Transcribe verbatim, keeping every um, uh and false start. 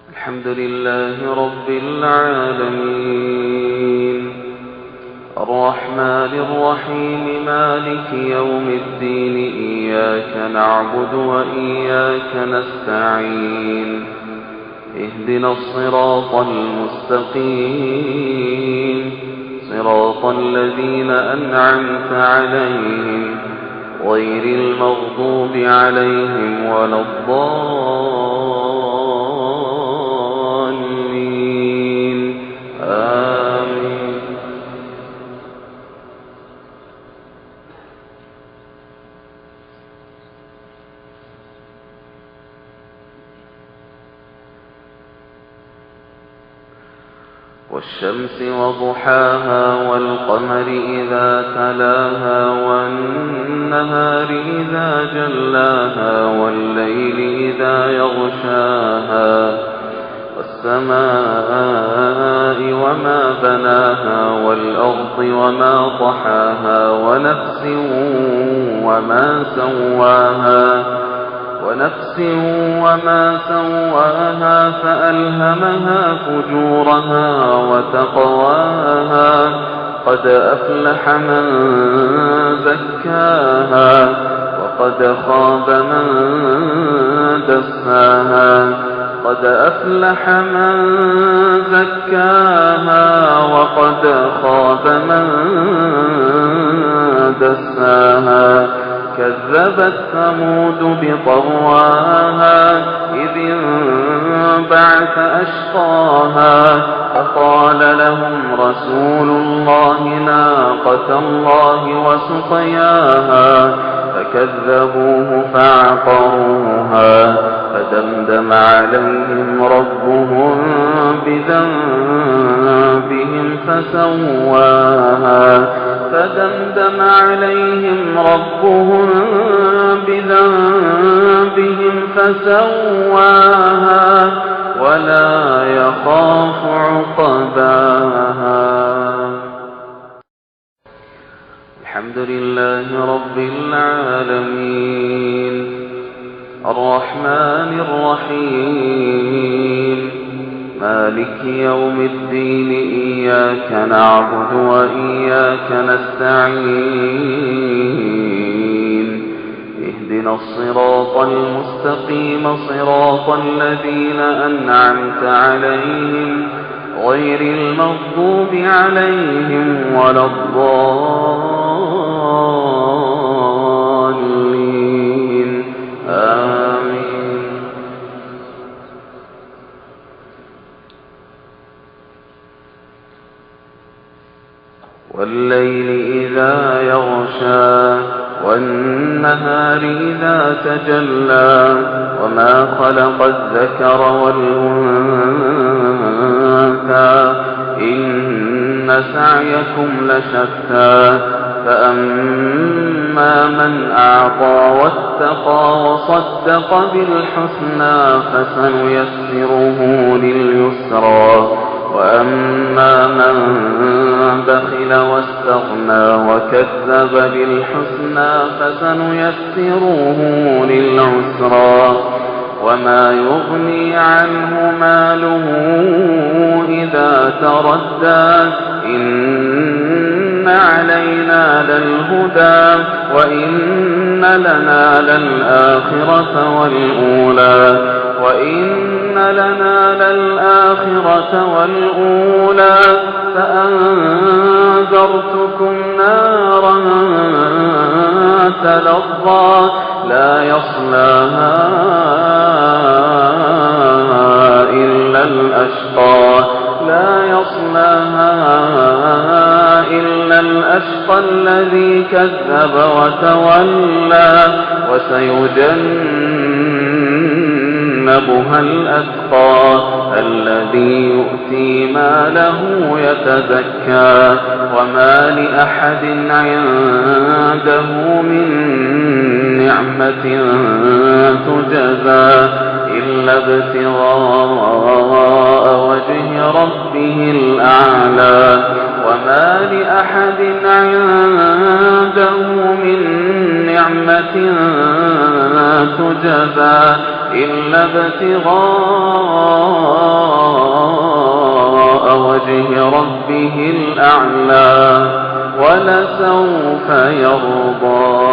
الحمد لله رب العالمين الرحمن الرحيم مالك يوم الدين إياك نعبد وإياك نستعين اهدنا الصراط المستقيم صراط الذين أنعمت عليهم غير المغضوب عليهم ولا الضالين آمين. والشمس وضحاها والقمر إذا تلاها والنهار إذا جلاها والليل إذا يغشاها والسماء وما بناها والأرض وما طحاها ونفس وما سواها ونفس وما سواها فألهمها فجورها وتقواها قد أفلح من زكاها وقد خاب من دساها قد أفلح من زكاها وقد خاب من دساها كذبت ثمود بطغواها إذ انبعث أشقاها فقال لهم رسول الله ناقة الله وسقياها فكذبوه فعقروها فدمدم عليهم ربهم بذنبهم فسواها فدمدم عليهم ربهم بذنبهم فسواها ولا يخاف عقباها. الحمد لله رب العالمين الرحمن الرحيم مالك يوم الدين إياك نعبد وإياك نستعين اهدنا الصراط المستقيم صراط الذين أنعمت عليهم غير المغضوب عليهم ولا الضالين آمين. والليل إذا يغشى والنهار إذا تجلى وما خلق الذكر والأنثى إن سعيكم لشتى فأما من أعطى واتقى وصدق بالحسنى فسنيسره لليسرى وأما من بخل واستغنى وكذب بالحسنى فسنيسره للعسرى وما يغني عنه ماله إذا تردى إن علينا للهدى وإن لنا للآخرة والأولى وإن لنا للآخرة والأولى فأنذرتكم نارا تلظى لا يصلاها إلا الأشقى لا يصلاها إلا الأشقى الذي كذب وتولى وسيجنبها الأتقى الذي يؤتي ماله يتزكى وما لأحد عنده من نعمة تجزى إلا ابتغاء وجه ربه الأعلى وما لأحد عنده من نعمة تجزى إلا ابتغاء وجه ربه الأعلى ولسوف يرضى.